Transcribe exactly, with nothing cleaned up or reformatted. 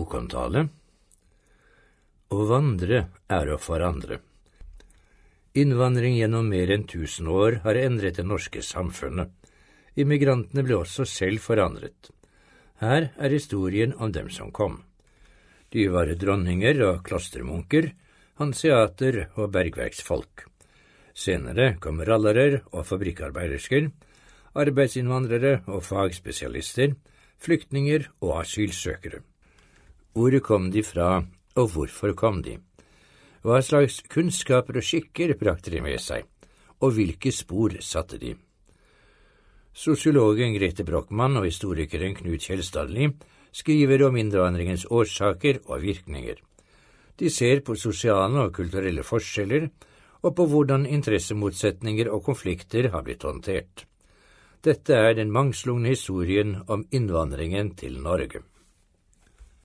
bokomtale. Å vandre er å forandre. Innvandring gjennom mer enn tusen år har endret det norske samfunnet. Immigrantene ble også selv forandret. Her er historien om dem som kom. De var dronninger og klostermunker, hanseater og bergverksfolk. Senere kom rallerer og fabrikkarbeidersker, arbeidsinnvandrere og fagspesialister, flyktninger og asylsøkere. Hvor kom de fra, og hvorfor kom de? Hva slags kunnskaper og skikker brakte de med seg, og hvilke spor satte de? Sosiologen Grete Brochmann og historikeren Knut Kjeldstadli skriver om innvandringens årsaker og virkninger. De ser på sosiale og kulturelle forskjeller, og på hvordan interessemotsetninger og konflikter har blitt håndtert. Dette er den mangslungne historien om innvandringen til Norge.